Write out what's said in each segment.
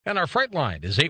And our freight line is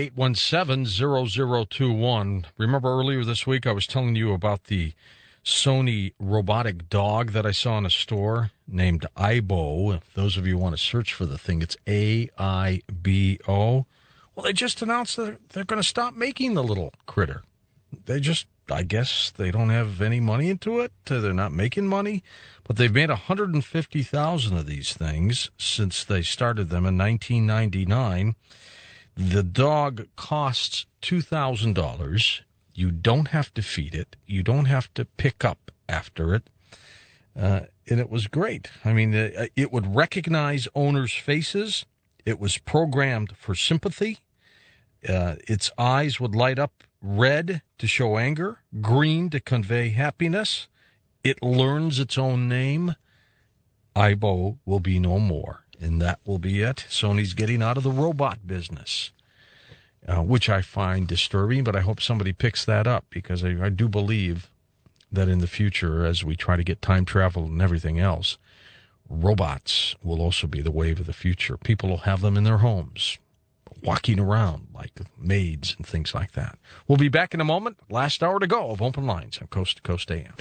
818-817-0021. Remember earlier this week I was telling you about the Sony robotic dog that I saw in a store named Aibo. If those of you want to search for the thing, it's AIBO. Well, they just announced that they're going to stop making the little critter. I guess they don't have any money into it. They're not making money. But they've made 150,000 of these things since they started them in 1999. The dog costs $2,000. You don't have to feed it. You don't have to pick up after it. And it was great. I mean, it would recognize owners' faces. It was programmed for sympathy. Its eyes would light up red to show anger, green to convey happiness. It learns its own name. Aibo will be no more, and that will be it. Sony's getting out of the robot business, which I find disturbing, but I hope somebody picks that up, because I do believe that in the future, as we try to get time travel and everything else, robots will also be the wave of the future. People will have them in their homes, walking around like maids and things like that. We'll be back in a moment. Last hour to go of Open Lines on Coast to Coast AM.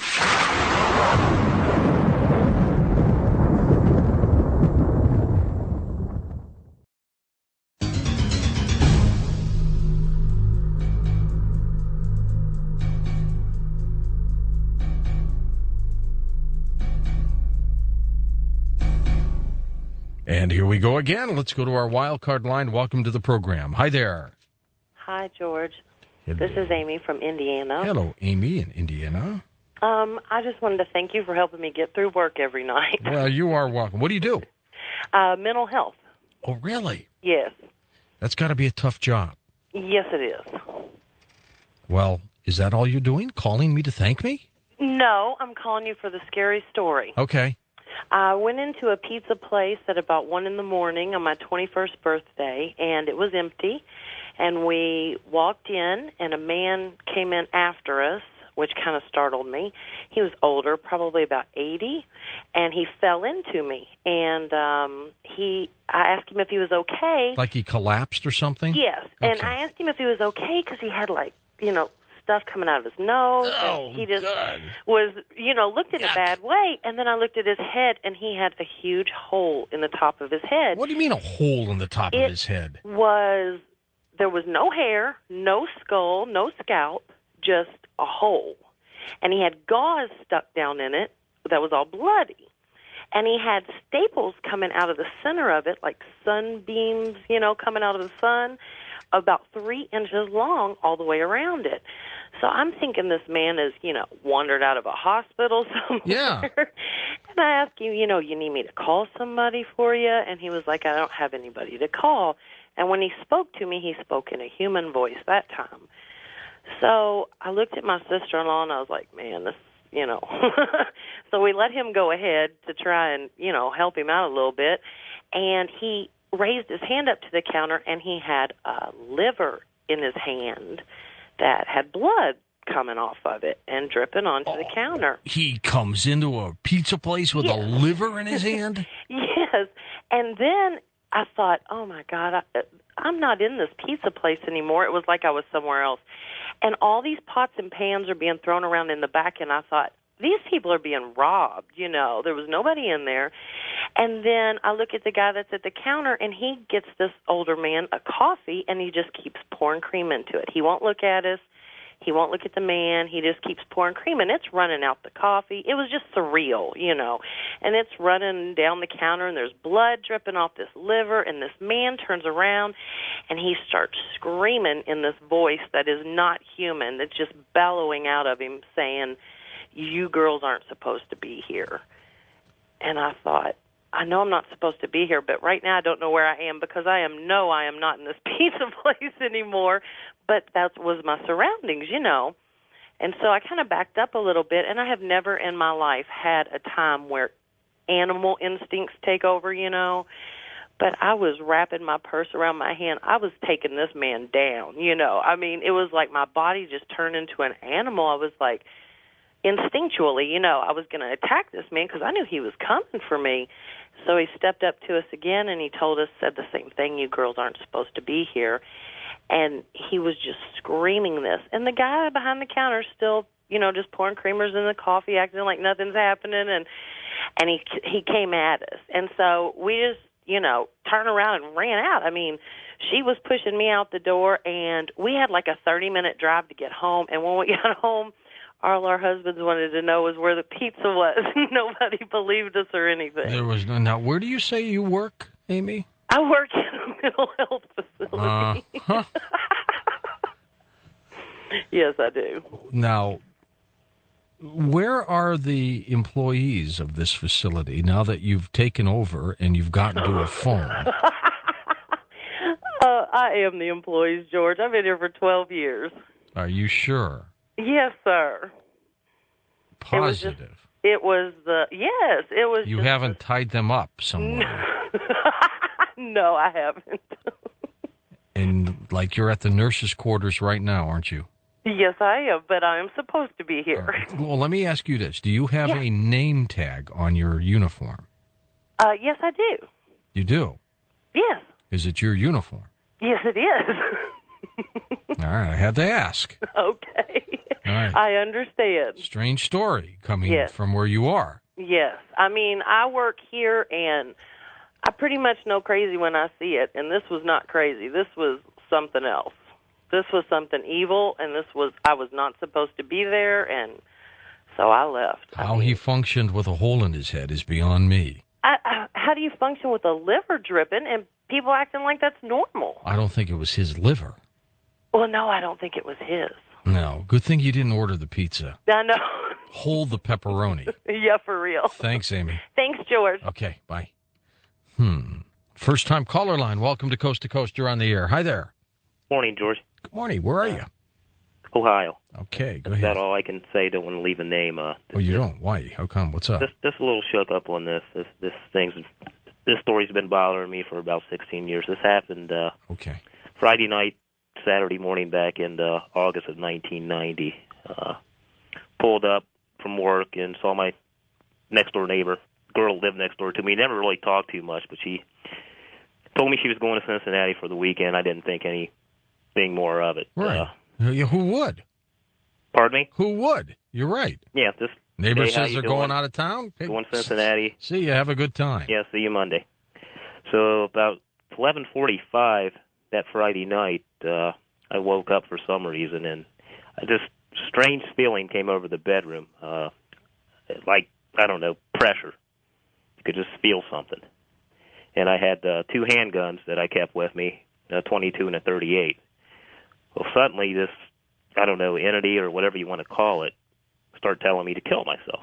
And here we go again. Let's go to our wild card line. Welcome to the program. Hi there. Hi, George. Hello. This is Amy from Indiana. Hello, Amy in Indiana. I just wanted to thank you for helping me get through work every night. Well, you are welcome. What do you do? Mental health. Oh, really? Yes. That's got to be a tough job. Yes, it is. Well, is that all you're doing? Calling me to thank me? No, I'm calling you for the scary story. Okay. I went into a pizza place at about 1 in the morning on my 21st birthday, and it was empty. And we walked in, and a man came in after us, which kind of startled me. He was older, probably about 80, and he fell into me. And I asked him if he was okay. Like he collapsed or something? Yes. Okay. And I asked him if he was okay because he had, stuff coming out of his nose. Oh, and he just God. was, looked in a bad way. And then I looked at his head, and he had a huge hole in the top of his head. What do you mean a hole in the top of his head? There was no hair, no skull, no scalp, just a hole. And he had gauze stuck down in it that was all bloody. And he had staples coming out of the center of it, like sunbeams, coming out of the sun, about 3 inches long all the way around it. So I'm thinking this man is, wandered out of a hospital somewhere. Yeah. And I asked him, you need me to call somebody for you? And he was like, I don't have anybody to call. And when he spoke to me, he spoke in a human voice that time. So I looked at my sister-in-law, and I was like, man, this, So we let him go ahead to try and, help him out a little bit. And he raised his hand up to the counter, and he had a liver in his hand that had blood coming off of it and dripping onto the counter. He comes into a pizza place with a liver in his hand? Yes. And then I thought, oh, my God, I'm not in this pizza place anymore. It was like I was somewhere else. And all these pots and pans are being thrown around in the back, and I thought, these people are being robbed, There was nobody in there. And then I look at the guy that's at the counter, and he gets this older man a coffee, and he just keeps pouring cream into it. He won't look at us. He won't look at the man. He just keeps pouring cream, and it's running out the coffee. It was just surreal, And it's running down the counter, and there's blood dripping off this liver, and this man turns around, and he starts screaming in this voice that is not human, that's just bellowing out of him, saying, you girls aren't supposed to be here. And I thought, I know I'm not supposed to be here, but right now I don't know where I am because I am not in this pizza place anymore. But that was my surroundings, And so I kind of backed up a little bit, and I have never in my life had a time where animal instincts take over, But I was wrapping my purse around my hand. I was taking this man down, I mean, it was like my body just turned into an animal. I was like, instinctually, I was going to attack this man because I knew he was coming for me. So he stepped up to us again, and he said the same thing, you girls aren't supposed to be here. And he was just screaming this. And the guy behind the counter still, just pouring creamers in the coffee, acting like nothing's happening. And he came at us. And so we just, turned around and ran out. I mean, she was pushing me out the door, and we had like a 30-minute drive to get home. And when we got home, all our husbands wanted to know was where the pizza was. Nobody believed us or anything. There was no. Now, where do you say you work, Amy? I work in a mental health facility. Huh? Yes, I do. Now, where are the employees of this facility now that you've taken over and you've gotten to a phone? I am the employees, George. I've been here for 12 years. Are you sure? Yes, sir. Positive. It was You haven't tied them up somewhere. No, I haven't. And like you're at the nurse's quarters right now, aren't you? Yes, I am, but I am supposed to be here. Well, let me ask you this. Do you have a name tag on your uniform? Yes, I do. You do? Yes. Is it your uniform? Yes, it is. All right, I had to ask. Okay. All right. I understand. Strange story coming from where you are. Yes. I mean, I work here, and I pretty much know crazy when I see it, and this was not crazy. This was something else. This was something evil, and I was not supposed to be there, and so I left. How he functioned with a hole in his head is beyond me. How do you function with a liver dripping and people acting like that's normal? I don't think it was his liver. Well, no, I don't think it was his. No. Good thing you didn't order the pizza. I know. Hold the pepperoni. Yeah, for real. Thanks, Amy. Thanks, George. Okay, bye. First-time caller line. Welcome to Coast. You're on the air. Hi there. Morning, George. Good morning. Where are you? Ohio. Okay, go That's ahead. about all I can say. Don't want to leave a name. Oh, you don't? Why? How come? What's up? Just a little shook up on this. This story's been bothering me for about 16 years. This happened Okay. Friday night, Saturday morning back in August of 1990. Pulled up from work and saw my next-door neighbor, girl lived next door to me. Never really talked too much, but she told me she was going to Cincinnati for the weekend. I didn't think anything more of it. Right. Who would? Pardon me? Who would? You're right. Yeah, this Neighbor hey, how says you they're going doing? out of town. Hey, Going to Cincinnati. See you. Have a good time. Yeah, see you Monday. So about 11:45 that Friday night, I woke up for some reason, and this strange feeling came over the bedroom, like, I don't know, pressure. You could just feel something. And I had two handguns that I kept with me, a 22 and a 38. Well, suddenly this, I don't know, entity or whatever you want to call it, start telling me to kill myself.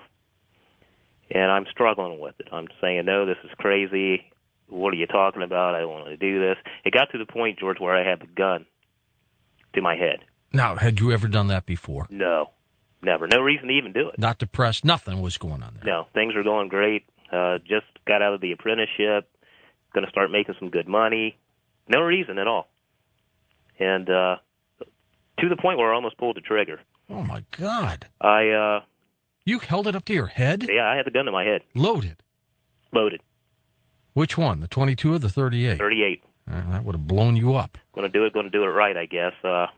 And I'm struggling with it. I'm saying, no, this is crazy. What are you talking about? I don't want to do this. It got to the point, George, where I had the gun to my head. Now, had you ever done that before? No, never. No reason to even do it. Not depressed? Nothing was going on there? No, things are going great. Just got out of the apprenticeship. Going to start making some good money. No reason at all. And to the point where I almost pulled the trigger. Oh, my God. You held it up to your head? Yeah, I had the gun to my head. Loaded? Loaded. Which one, the 22 or the 38? 38. That would have blown you up. Going to do it right, I guess.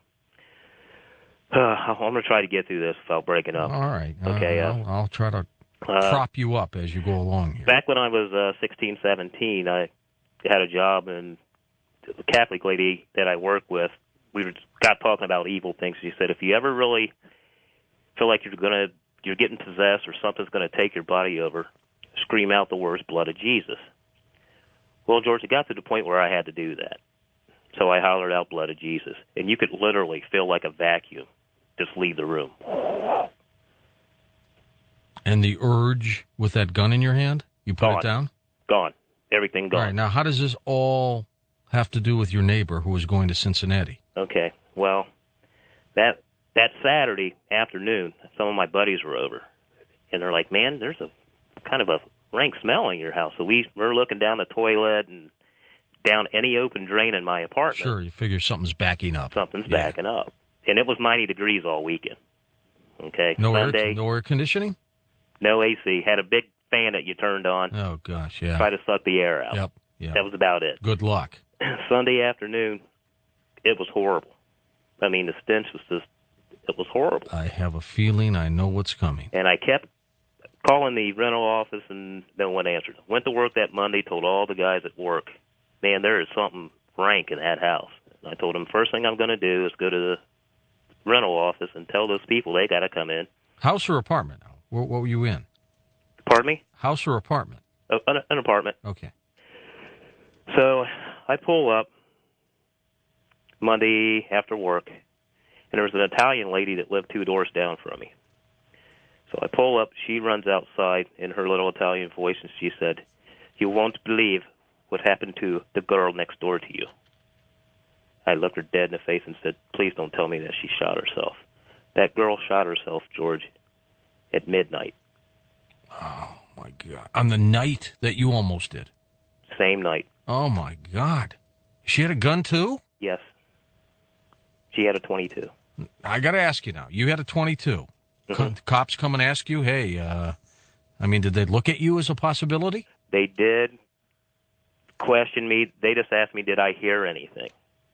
I'm going to try to get through this without breaking up. All right. Okay. I'll try to prop you up as you go along here. Back when I was 16, 17, I had a job, and the Catholic lady that I work with, got talking about evil things. She said, if you ever really feel like you're getting possessed or something's going to take your body over, scream out the words, blood of Jesus. Well, George, it got to the point where I had to do that. So I hollered out, blood of Jesus. And you could literally feel like a vacuum just leave the room. And the urge with that gun in your hand, you put it down? Gone. Everything gone. All right, now how does this all have to do with your neighbor who was going to Cincinnati? Okay, well, that Saturday afternoon, some of my buddies were over. And they're like, man, there's a kind of a rank smell in your house. So we're looking down the toilet and down any open drain in my apartment. Sure, you figure something's backing up. Something's backing up. And it was 90 degrees all weekend. Okay, No Sunday, no air conditioning? no AC. Had a big fan that you turned on, Oh, gosh, yeah. try to suck the air out. Yep, yep. That was about it. Good luck. Sunday afternoon, it was horrible. I mean, the stench was just, it was horrible. I have a feeling I know what's coming. And I kept calling the rental office, and no one answered. Went to work that Monday, told all the guys at work, man, there is something rank in that house. And I told them, first thing I'm going to do is go to the rental office and tell those people they got to come in. House or apartment? What were you in? Pardon me? House or apartment? An apartment. Okay. So I pull up Monday after work, and there was an Italian lady that lived 2 doors down from me. So I pull up, she runs outside in her little Italian voice, and she said, "You won't believe what happened to the girl next door to you." I looked her dead in the face and said, "Please don't tell me that she shot herself." That girl shot herself, George, at midnight. Oh, my God. On the night that you almost did? Same night. Oh, my God. She had a gun, too? Yes. She had a 22. I got to ask you now. You had a 22. Mm-hmm. Cops come and ask you, hey, did they look at you as a possibility? They did question me. They just asked me, did I hear anything?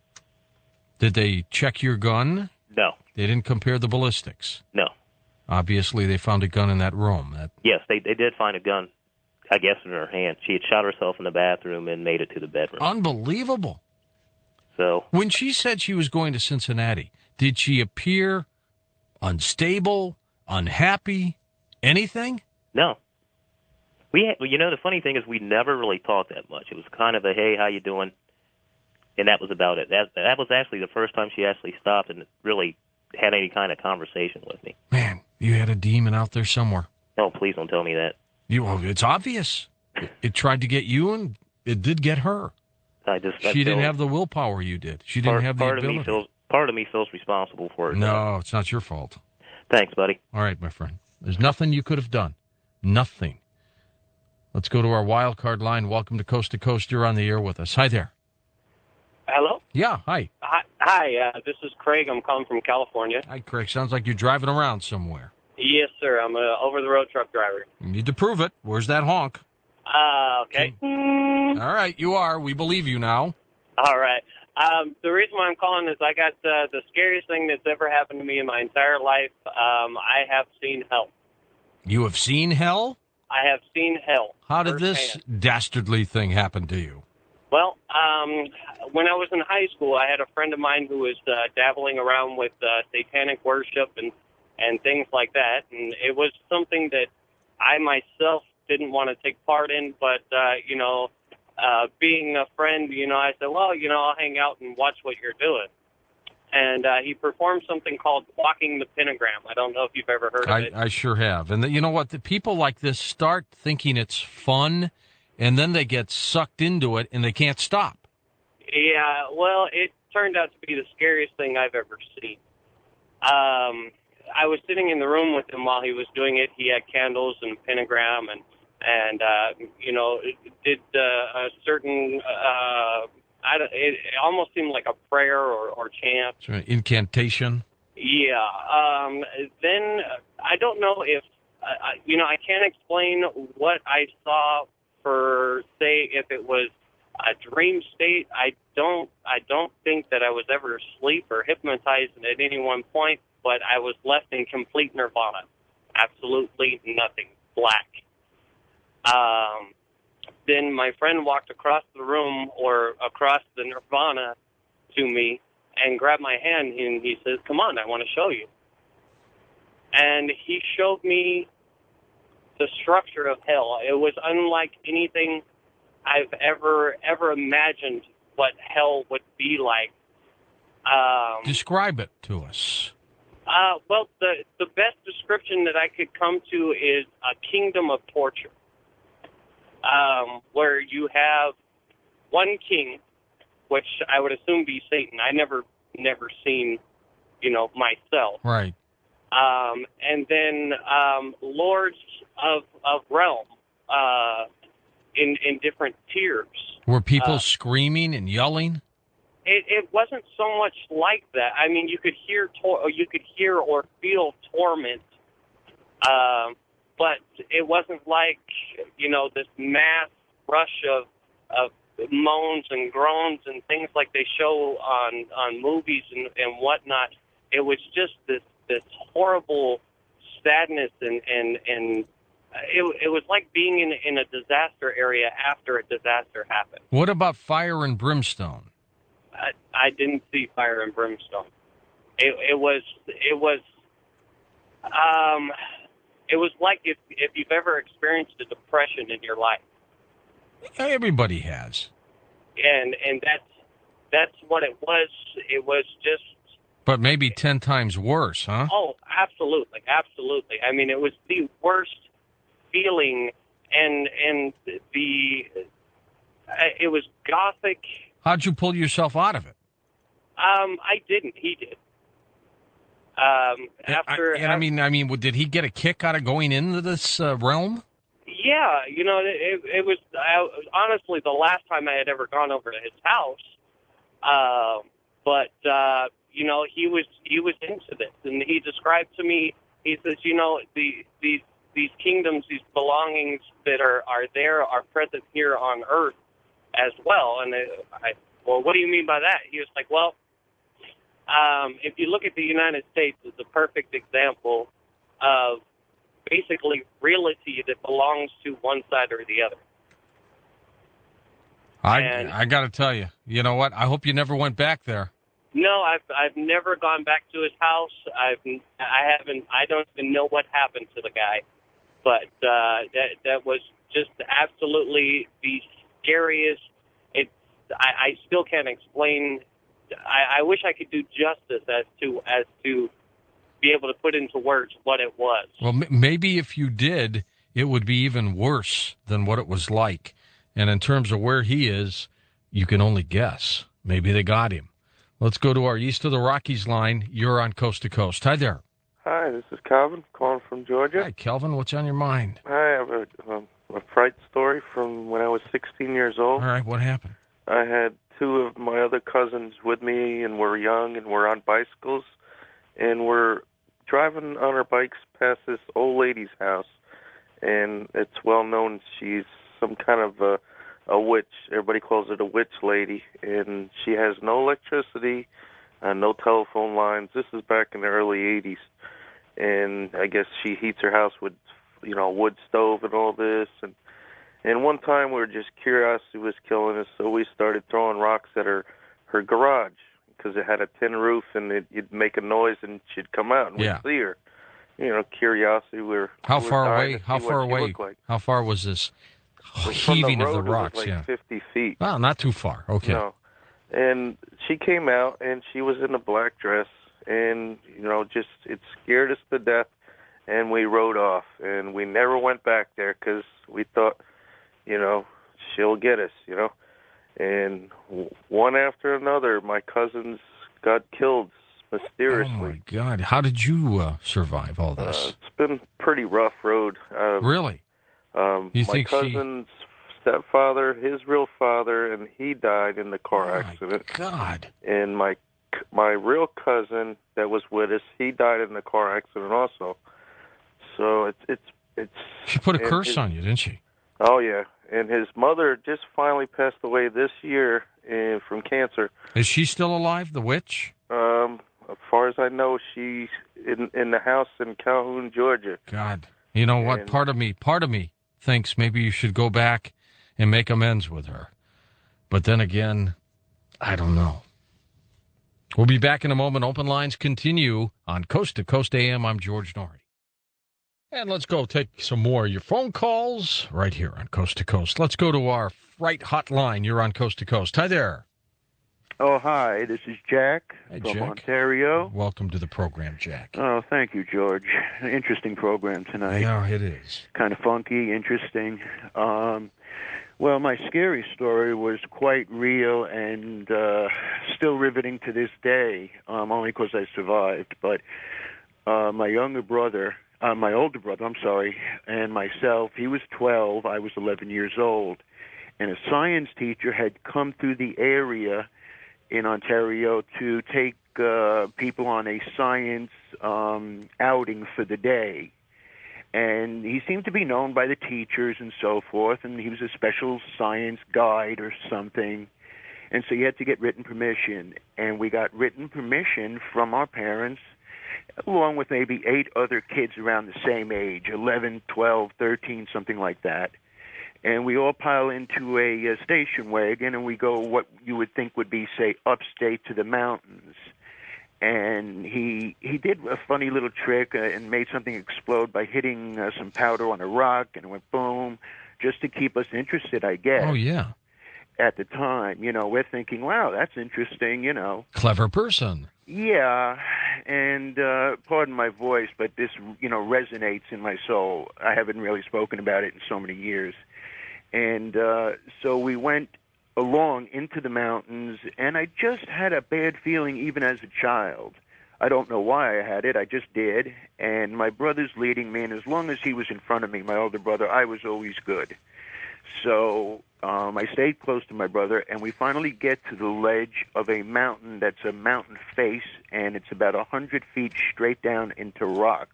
Did they check your gun? No. They didn't compare the ballistics? No. Obviously, they found a gun in that room. Yes, they did find a gun, I guess, in her hand. She had shot herself in the bathroom and made it to the bedroom. Unbelievable. So when she said she was going to Cincinnati, did she appear unstable, unhappy, anything? No. The funny thing is we never really talked that much. It was kind of a, hey, how you doing? And that was about it. That was actually the first time she actually stopped and really had any kind of conversation with me. Man, you had a demon out there somewhere. No, please don't tell me that. It's obvious. It tried to get you, and it did get her. She didn't have the willpower you did. She didn't have the ability. Part of me feels responsible for it. No, it's not your fault. Thanks, buddy. All right, my friend. There's nothing you could have done. Nothing. Let's go to our wild card line. Welcome to Coast. You're on the air with us. Hi there. Hello? Yeah, hi. Hi, this is Craig. I'm calling from California. Hi, Craig. Sounds like you're driving around somewhere. Yes, sir. I'm an over-the-road truck driver. You need to prove it. Where's that honk? Okay. All right, you are. We believe you now. All right. The reason why I'm calling is I got the scariest thing that's ever happened to me in my entire life. I have seen hell. You have seen hell? I have seen hell. How did firsthand. this dastardly thing happen to you? Well, when I was in high school, I had a friend of mine who was dabbling around with satanic worship and things like that. And it was something that I myself didn't want to take part in. But, being a friend, I said, well, I'll hang out and watch what you're doing. And he performed something called walking the pentagram. I don't know if you've ever heard of it. I sure have. And you know what? The people like this start thinking it's fun, and then they get sucked into it, and they can't stop. Yeah, well, it turned out to be the scariest thing I've ever seen. I was sitting in the room with him while he was doing it. He had candles and a pentagram, and did a certain. It almost seemed like a prayer or chant. Sure. Incantation. Yeah. Then I don't know if I can't explain what I saw for say if it was a dream state. I don't think that I was ever asleep or hypnotized at any one point, but I was left in complete nirvana. Absolutely nothing. Black. Then my friend walked across the room or across the nirvana to me and grabbed my hand, and he says, "Come on, I want to show you." And he showed me the structure of hell. It was unlike anything I've ever imagined what hell would be like. Describe it to us. Well, the best description that I could come to is a kingdom of torture, where you have one king, which I would assume be Satan. I never seen, myself. Right. And then lords of realm in different tiers. Were people screaming and yelling? it wasn't so much like that. I mean, you could hear or feel torment, but it wasn't like, this mass rush of moans and groans and things like they show on movies and whatnot. It was just this horrible sadness and it was like being in a disaster area after a disaster happened. What about fire and brimstone? I didn't see fire and brimstone. It was like if you've ever experienced a depression in your life. Everybody has. And that's what it was. It was just. But maybe 10 times worse, huh? Oh, absolutely, absolutely. I mean, it was the worst feeling, and it was gothic. How'd you pull yourself out of it? I didn't. He did. Did he get a kick out of going into this realm? Yeah, it was honestly the last time I had ever gone over to his house. But he was into this, and he described to me. He says, these kingdoms, these belongings that are there are present here on Earth as well. And well, what do you mean by that? He was like, well, if you look at the United States as a perfect example of basically realty that belongs to one side or the other. I got to tell you, you know what? I hope you never went back there. No, I've never gone back to his house. I don't even know what happened to the guy, but that was just absolutely the scariest. I still can't explain. I wish I could do justice as to be able to put into words what it was. Well, maybe if you did, it would be even worse than what it was like. And in terms of where he is, you can only guess. Maybe they got him. Let's go to our East of the Rockies line. You're on Coast to Coast. Hi there. Hi, this is Calvin calling from Georgia. Hi, Kelvin. What's on your mind? I have a fright story from when I was 16 years old. All right, what happened? I had two of my other cousins with me, and we're young, and we're on bicycles, and we're driving on our bikes past this old lady's house, and it's well known she's some kind of a witch. Everybody calls it a witch lady, and she has no electricity, no telephone lines. This is back in the early 80s, and I guess she heats her house with, wood stove and all this, and one time curiosity was killing us, so we started throwing rocks at her garage because it had a tin roof, and it'd make a noise, and she'd come out, and we'd see her. Curiosity. How far away? How far away? Like. How far was this heaving of the rocks? Like 50 feet. Well, not too far. Okay. No. And she came out, and she was in a black dress, and it scared us to death, and we rode off, and we never went back there because we thought, she'll get us, And one after another, my cousins got killed mysteriously. Oh, my God. How did you survive all this? It's been a pretty rough road. Really? My cousin's stepfather, his real father, and he died in the car accident. God. And my real cousin that was with us, he died in the car accident also. So it's. She put a curse on you, didn't she? Oh, yeah. And his mother just finally passed away this year from cancer. Is she still alive, the witch? As far as I know, she's in the house in Calhoun, Georgia. God. You know what? Part of me thinks maybe you should go back and make amends with her. But then again, I don't know. We'll be back in a moment. Open lines continue on Coast to Coast AM. I'm George Norrie. And let's go take some more of your phone calls right here on Coast to Coast. Let's go to our Fright Hotline. You're on Coast to Coast. Hi there. Oh, hi. This is Jack from Jack. Ontario. Welcome to the program, Jack. Oh, thank you, George. An interesting program tonight. Yeah, it is. Kind of funky, interesting. Well, my scary story was quite real and still riveting to this day, only because I survived. But my older brother, and myself, he was 12, I was 11 years old. And a science teacher had come through the area in Ontario to take people on a science outing for the day. And he seemed to be known by the teachers and so forth, and he was a special science guide or something. And so you had to get written permission. And we got written permission from our parents, along with maybe 8 other kids around the same age, 11, 12, 13, something like that. And we all pile into a station wagon, and we go what you would think would be, say, upstate to the mountains. And he did a funny little trick and made something explode by hitting some powder on a rock, and it went boom, just to keep us interested, I guess. Oh, yeah. At the time, we're thinking, wow, that's interesting, Clever person. Yeah, and pardon my voice, but this, resonates in my soul. I haven't really spoken about it in so many years. And so we went along into the mountains, and I just had a bad feeling even as a child. I don't know why I had it, I just did. And my brother's leading me, and as long as he was in front of me, my older brother, I was always good. So I stayed close to my brother, and we finally get to the ledge of a mountain that's a mountain face, and it's about 100 feet straight down into rocks.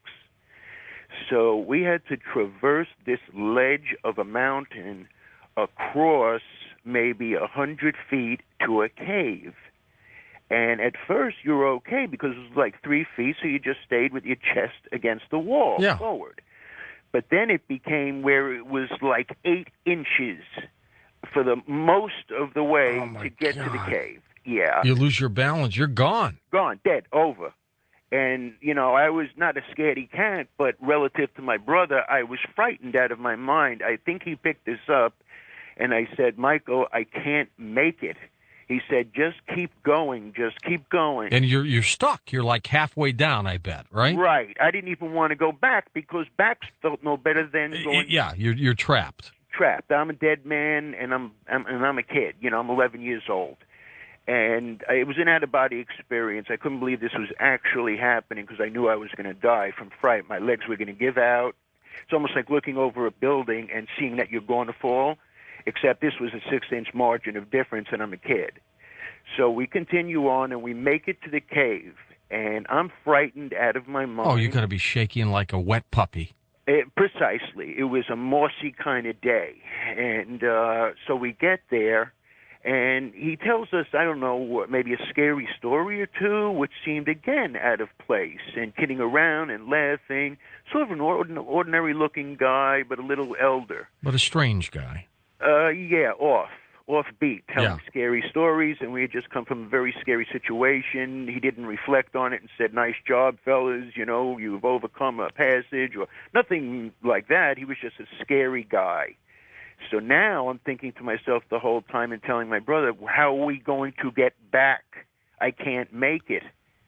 So we had to traverse this ledge of a mountain across maybe 100 feet to a cave. And at first you were okay because it was like 3 feet, so you just stayed with your chest against the wall forward. But then it became where it was like 8 inches for the most of the way to get to the cave. Yeah. You lose your balance, you're gone. Gone, dead, over. And, I was not a scaredy cat, but relative to my brother, I was frightened out of my mind. I think he picked this up, and I said, Michael, I can't make it. He said, just keep going, just keep going. And you're stuck. You're like halfway down, I bet, right? Right. I didn't even want to go back because backs felt no better than going. Yeah, you're trapped. Trapped. I'm a dead man, and I'm a kid. I'm 11 years old. And it was an out-of-body experience. I couldn't believe this was actually happening because I knew I was going to die from fright. My legs were going to give out. It's almost like looking over a building and seeing that you're going to fall, except this was a 6-inch margin of difference, and I'm a kid. So we continue on, and we make it to the cave, and I'm frightened out of my mind. Oh, you're going to be shaking like a wet puppy. Precisely. It was a mossy kind of day. And so we get there. And he tells us, I don't know, maybe a scary story or two, which seemed, again, out of place, and kidding around and laughing. Sort of an ordinary-looking guy, but a little elder. But a strange guy. Yeah, offbeat, telling scary stories, and we had just come from a very scary situation. He didn't reflect on it and said, nice job, fellas, you've overcome a passage, or nothing like that. He was just a scary guy. So now I'm thinking to myself the whole time and telling my brother, how are we going to get back? I can't make it,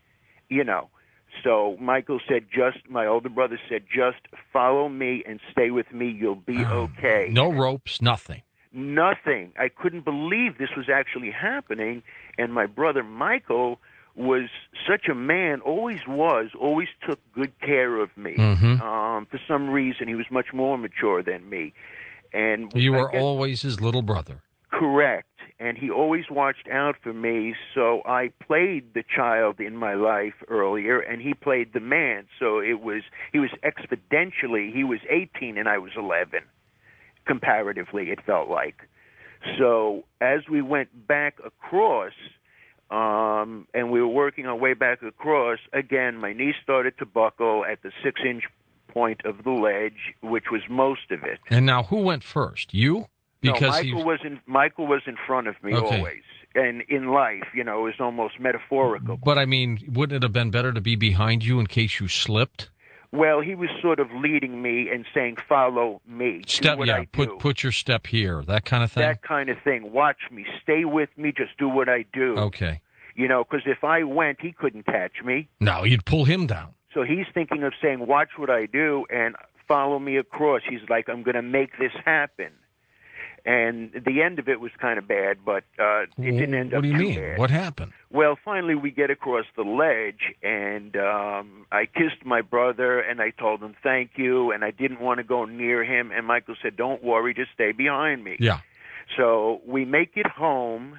So Michael said, my older brother said, just follow me and stay with me. You'll be okay. No ropes, nothing. Nothing. I couldn't believe this was actually happening. And my brother Michael was such a man, always took good care of me. Mm-hmm. For some reason, he was much more mature than me. And you were always his little brother. Correct. And he always watched out for me, so I played the child in my life earlier, and he played the man. So he was exponentially, he was 18 and I was 11, comparatively, it felt like. So as we went back across, and we were working our way back across, again, my knee started to buckle at the 6-inch point of the ledge, which was most of it. And now, who went first? You? Because Michael was in front of me always. And in life, it was almost metaphorical. But I mean, wouldn't it have been better to be behind you in case you slipped? Well, he was sort of leading me and saying, "Follow me." Step, put your step here. That kind of thing. That kind of thing. Watch me. Stay with me. Just do what I do. Okay. Because if I went, he couldn't catch me. No, you'd pull him down. So he's thinking of saying, watch what I do and follow me across. He's like, I'm going to make this happen. And the end of it was kind of bad, but it didn't end up too bad. What do you mean? What happened? Well, finally we get across the ledge, and I kissed my brother, and I told him thank you, and I didn't want to go near him. And Michael said, don't worry, just stay behind me. Yeah. So we make it home.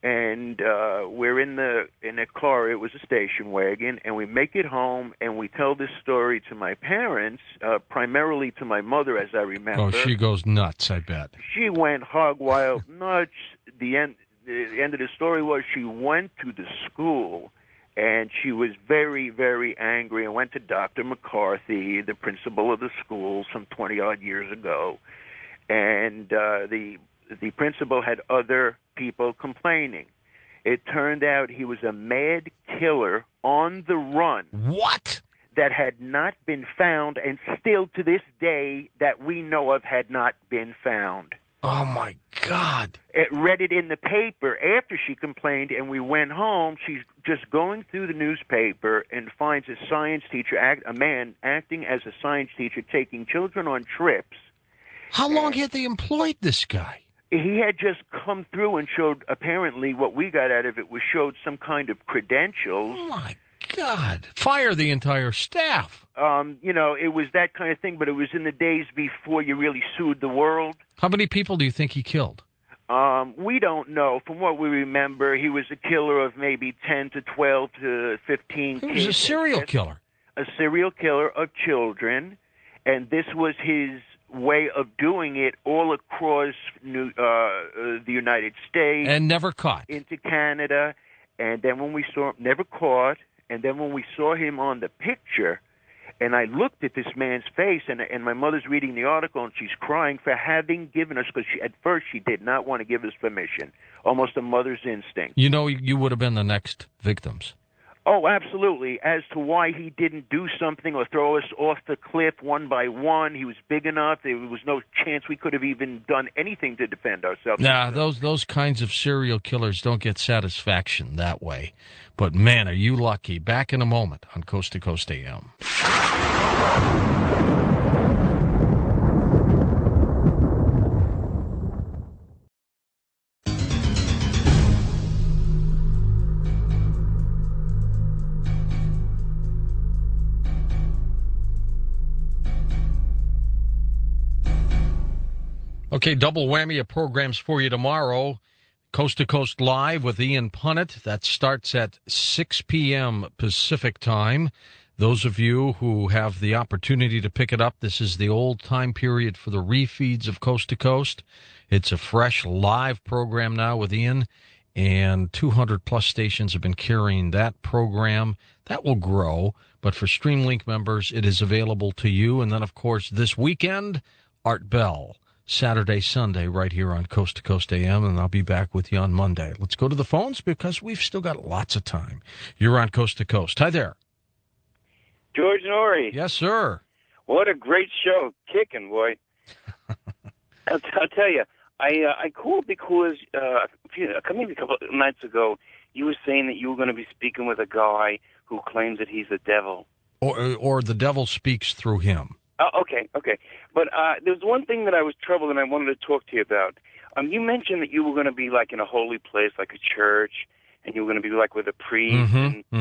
and we're in a car. It was a station wagon, and we make it home, and we tell this story to my parents, primarily to my mother, as I remember. Oh, she goes nuts, I bet. She went hog wild nuts. The end of the story was she went to the school, and she was very, very angry, and went to Dr. McCarthy, the principal of the school, some 20-odd years ago. And the principal had other people complaining. It turned out he was a mad killer on the run. What? That had not been found, and still to this day that we know of had not been found. Oh, my God. It read it in the paper after she complained, and we went home. She's just going through the newspaper and finds a science teacher, a man acting as a science teacher, taking children on trips. How long had they employed this guy? He had just come through and showed, apparently what we got out of it was showed some kind of credentials. Oh, my God. Fire the entire staff. It was that kind of thing, but it was in the days before you really sued the world. How many people do you think he killed? We don't know. From what we remember, he was a killer of maybe 10 to 12 to 15 kids. He was a serial killer. A serial killer of children, and this was his way of doing it all across the United States. And never caught. Into Canada. And then when we saw him, never caught, and then when we saw him on the picture, and I looked at this man's face, and my mother's reading the article, and she's crying for having given us, because at first she did not want to give us permission, almost a mother's instinct. You know, you would have been the next victims. Oh, absolutely. As to why he didn't do something or throw us off the cliff one by one, he was big enough. There was no chance we could have even done anything to defend ourselves. Nah, those kinds of serial killers don't get satisfaction that way. But, man, are you lucky. Back in a moment on Coast to Coast AM. Okay, double whammy of programs for you tomorrow. Coast to Coast Live with Ian Punnett. That starts at 6 p.m. Pacific time. Those of you who have the opportunity to pick it up, this is the old time period for the refeeds of Coast to Coast. It's a fresh live program now with Ian, and 200-plus stations have been carrying that program. That will grow, but for StreamLink members, it is available to you. And then, of course, this weekend, Art Bell. Saturday, Sunday, right here on Coast to Coast AM, and I'll be back with you on Monday. Let's go to the phones because we've still got lots of time. You're on Coast to Coast. Hi there. George Norrie. Yes, sir. What a great show. Kicking, boy. I'll tell you, I called because maybe a couple of nights ago, you were saying that you were going to be speaking with a guy who claims that he's the devil. Or the devil speaks through him. Okay. But there was one thing that I was troubled and I wanted to talk to you about. You mentioned that you were going to be like in a holy place, like a church, and you were going to be like with a priest,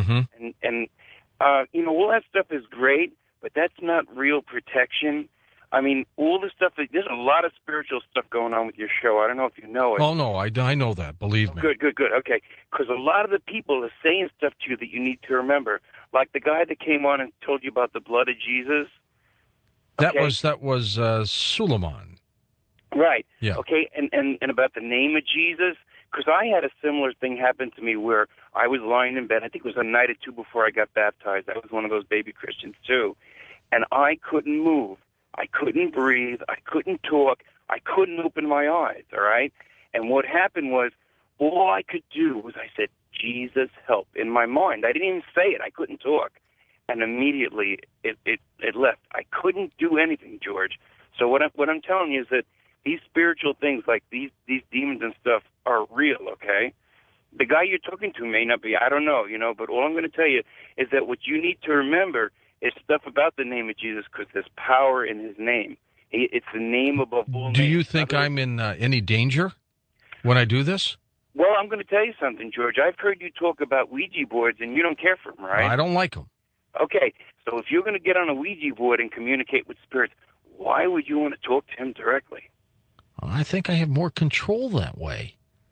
and all that stuff is great, but that's not real protection. I mean, all the stuff, there's a lot of spiritual stuff going on with your show. I don't know if you know it. Oh, no, I know that. Believe me. Good. Okay. Because a lot of the people are saying stuff to you that you need to remember. Like the guy that came on and told you about the blood of Jesus. That was Suleiman. Right. Yeah. Okay, and about the name of Jesus, because I had a similar thing happen to me where I was lying in bed. I think it was a night or two before I got baptized. I was one of those baby Christians too. And I couldn't move. I couldn't breathe. I couldn't talk. I couldn't open my eyes, all right? And what happened was all I could do was I said, Jesus, help, in my mind. I didn't even say it. I couldn't talk. And immediately it left. I couldn't do anything, George. So what I'm telling you is that these spiritual things, like these demons and stuff, are real, okay? The guy you're talking to may not be, I don't know, but all I'm going to tell you is that what you need to remember is stuff about the name of Jesus, because there's power in his name. It's the name above all names. Do you think I'm in any danger when I do this? Well, I'm going to tell you something, George. I've heard you talk about Ouija boards, and you don't care for them, right? I don't like them. Okay, so if you're going to get on a Ouija board and communicate with spirits, why would you want to talk to him directly? I think I have more control that way.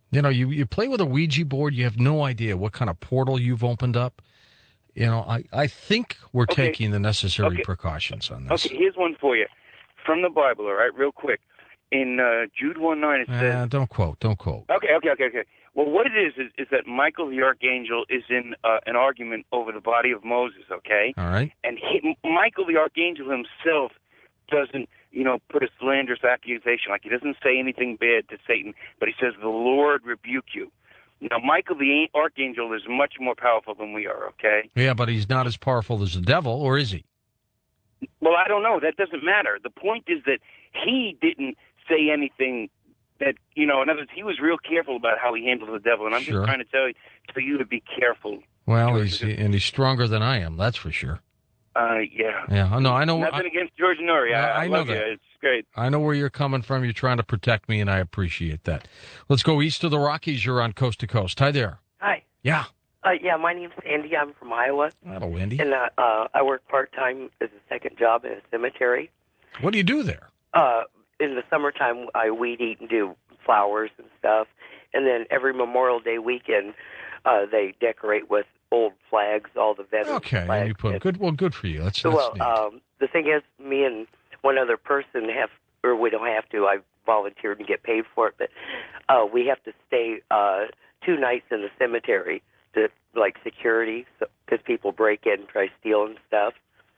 You know, you play with a Ouija board, you have no idea what kind of portal you've opened up. You know, I think we're Okay. taking the necessary Okay. precautions on this. Okay, here's one for you. From the Bible, all right, real quick. In Jude 1:9, it says... Don't quote. Okay. Well, what it is that Michael the Archangel is in an argument over the body of Moses, okay? All right. And Michael the Archangel himself doesn't, put a slanderous accusation. Like, he doesn't say anything bad to Satan, but he says, the Lord rebuke you. Now, Michael the Archangel is much more powerful than we are, okay? Yeah, but he's not as powerful as the devil, or is he? Well, I don't know. That doesn't matter. The point is that he didn't say anything that, in other words, he was real careful about how he handles the devil. And I'm Sure. just trying to tell you to be careful. Well, George, he's stronger than I am, that's for sure. Yeah. Yeah, no, I know. Nothing against George Norrie. I I know love that. you. It's great. I know where you're coming from. You're trying to protect me, and I appreciate that. Let's go east of the Rockies. You're on Coast to Coast. Hi there. Hi. Yeah. Yeah, my name's Andy. I'm from Iowa, Hello, Wendy. and I work part-time as a second job in a cemetery. What do you do there? In the summertime, I weed eat and do flowers and stuff, and then every Memorial Day weekend, they decorate with old flags, all the veterans Okay, flags. and you put good. Well, good for you. That's Well, neat. the thing is, me and one other person we don't have to. I volunteered and get paid for it, but we have to stay 2 nights in the cemetery to security, because people break in and try to steal and stuff.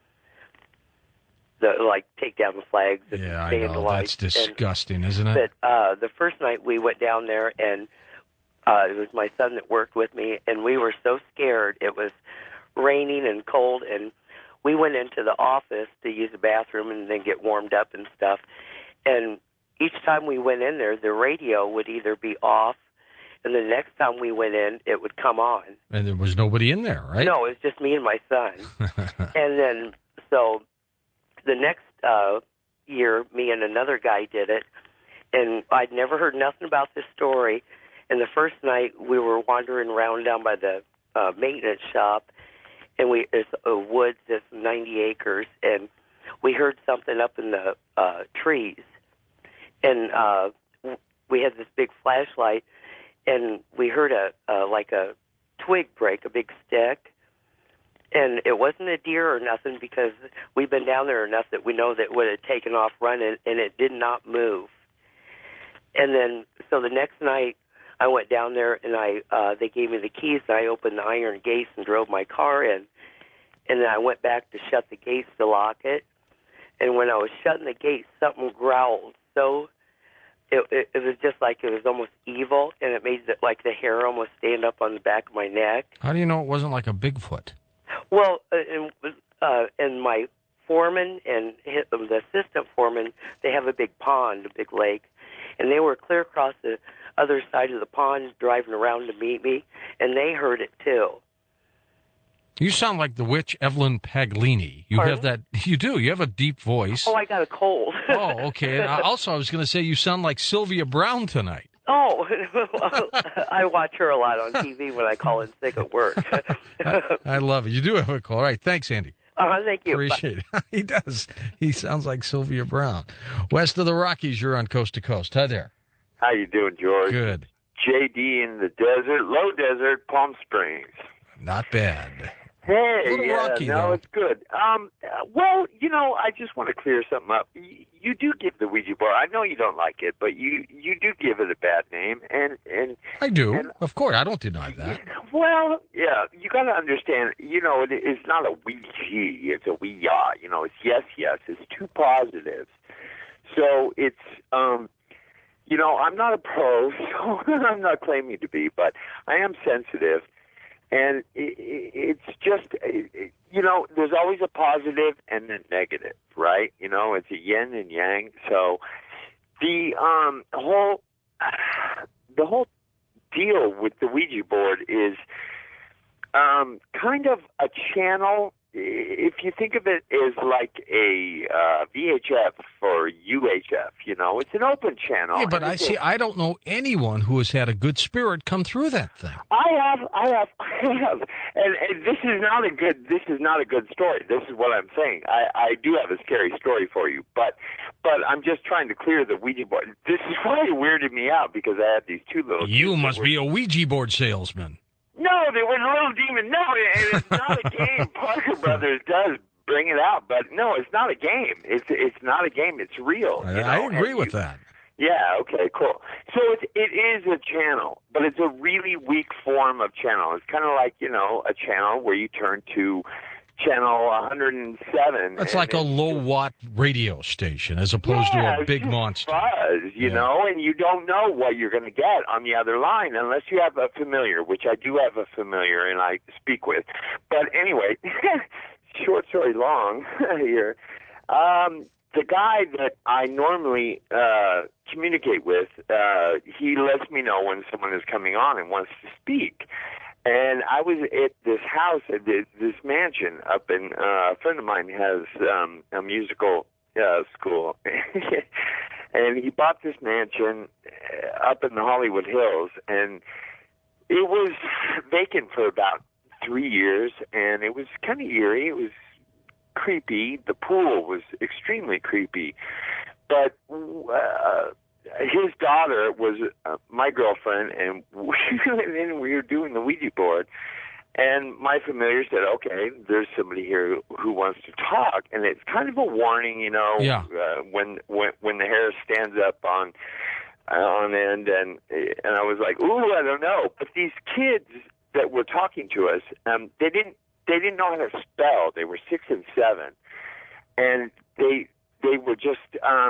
Take down the flags and Yeah, I know. vandalize. That's disgusting, isn't it? But the first night we went down there, and it was my son that worked with me, and we were so scared. It was raining and cold, and we went into the office to use the bathroom and then get warmed up and stuff. And each time we went in there, the radio would either be off, and the next time we went in, it would come on. And there was nobody in there, right? No, it was just me and my son. And then, so the next year, me and another guy did it, and I'd never heard nothing about this story. And the first night, we were wandering around down by the maintenance shop, and it's woods, it's 90 acres, and we heard something up in the trees. And we had this big flashlight, and we heard a twig break, a big stick. And it wasn't a deer or nothing, because we've been down there enough that we know that it would have taken off running, and it did not move. And then, so the next night, I went down there, and they gave me the keys, and I opened the iron gates and drove my car in. And then I went back to shut the gates to lock it. And when I was shutting the gates, something growled. So it was just like it was almost evil, and it made the hair almost stand up on the back of my neck. How do you know it wasn't like a Bigfoot? Well, and my foreman and the assistant foreman, they have a big pond, a big lake, and they were clear across the other side of the pond driving around to meet me, and they heard it too. You sound like the witch Evelyn Paglini. You Pardon? have that. You do. You have a deep voice. Oh, I got a cold. Oh, okay. And also, I was going to say you sound like Sylvia Brown tonight. Oh, I watch her a lot on TV when I call in sick at work. I love it. You do have a call. All right. Thanks, Andy. Thank you. Appreciate it. He does. He sounds like Sylvia Brown. West of the Rockies, you're on Coast to Coast. Hi there. How you doing, George? Good. JD in the desert, low desert, Palm Springs. Not bad. Hey, A little yeah, rocky, no, though. it's good. Well, I just want to clear something up. You do give the Ouija board. I know you don't like it, but you do give it a bad name, and I do. And- Of course. I don't deny that. well, yeah, you got to understand. It's not a Ouija. It's a we-ya. It's yes. It's 2 positives. So it's I'm not a pro, so I'm not claiming to be, but I am sensitive. And it's just, there's always a positive and a negative, right? It's a yin and yang. So the whole deal with the Ouija board is kind of a channel. If you think of it as like a VHF or UHF, it's an open channel. Yeah, but I don't know anyone who has had a good spirit come through that thing. I have, and this is not a good story. This is what I'm saying. I do have a scary story for you, but But I'm just trying to clear the Ouija board. This is why it weirded me out, because I had these two little You kids must be a Ouija board salesman. No, they were Little Demon. No, it's not a game. Parker Brothers does bring it out, but no, it's not a game. It's not a game. It's real. I agree with that. Yeah, okay, cool. So it is a channel, but it's a really weak form of channel. It's kind of like, a channel where you turn to channel 107. It's like a low-watt radio station as opposed to a big monster. Buzz, you know, and you don't know what you're going to get on the other line unless you have a familiar, which I do have a familiar and I speak with. But anyway, short story long here. The guy that I normally communicate with, he lets me know when someone is coming on and wants to speak. And I was at this house, at this mansion up in, a friend of mine has a musical school. And he bought this mansion up in the Hollywood Hills. And it was vacant for about 3 years. And it was kind of eerie. It was creepy. The pool was extremely creepy. But his daughter was my girlfriend, and we were doing the Ouija board. And my familiar said, "Okay, there's somebody here who wants to talk," and it's kind of a warning, when the hair stands up on end, and I was like, "Ooh, I don't know." But these kids that were talking to us, they didn't know how to spell. They were 6 and 7, and they were just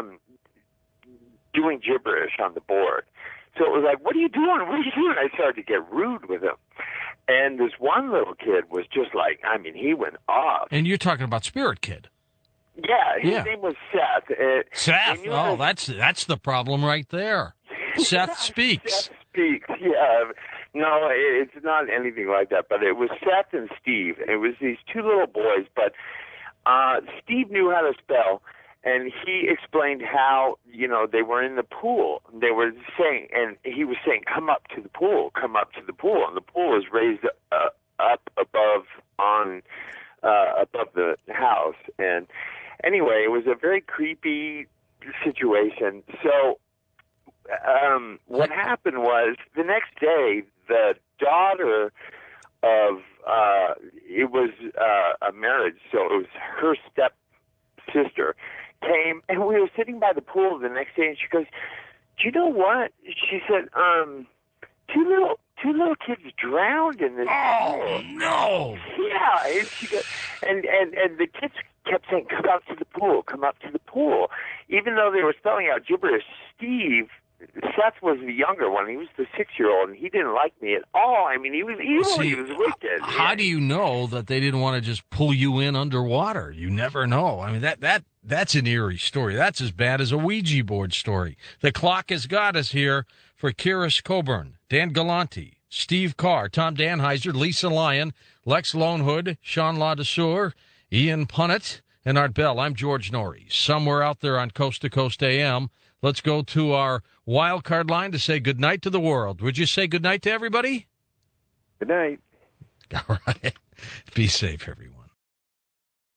doing gibberish on the board. So it was like, "What are you doing? What are you doing?" I started to get rude with them. And this one little kid was just like, he went off. And you're talking about Spirit Kid. Yeah, his name was Seth. Seth? Oh, that's the problem right there. Seth speaks. Seth speaks, yeah. No, it's not anything like that. But it was Seth and Steve. It was these two little boys. But Steve knew how to spell. And he explained how, they were in the pool. They were saying, and he was saying, "Come up to the pool, come up to the pool." And the pool was raised up above the house. And anyway, it was a very creepy situation. So what happened was the next day, the daughter of, it was a marriage, so it was her stepsister, came, and we were sitting by the pool the next day, and she goes, "Do you know what?" She said, two little kids drowned in this pool." Oh, no. Yeah, and she goes, and the kids kept saying, "Come out to the pool, come up to the pool," even though they were spelling out gibberish. Seth was the younger one. He was the 6-year-old, and he didn't like me at all. He was evil. He was wicked. How do you know that they didn't want to just pull you in underwater? You never know. That's an eerie story. That's as bad as a Ouija board story. The clock has got us here for Kiris Coburn, Dan Galante, Steve Carr, Tom Danheiser, Lisa Lyon, Lex Lonehood, Sean LaDesseur, Ian Punnett, and Art Bell. I'm George Norrie. Somewhere out there on Coast to Coast AM, let's go to our wild card line to say goodnight to the world. Would you say goodnight to everybody? Good night. All right. Be safe, everyone.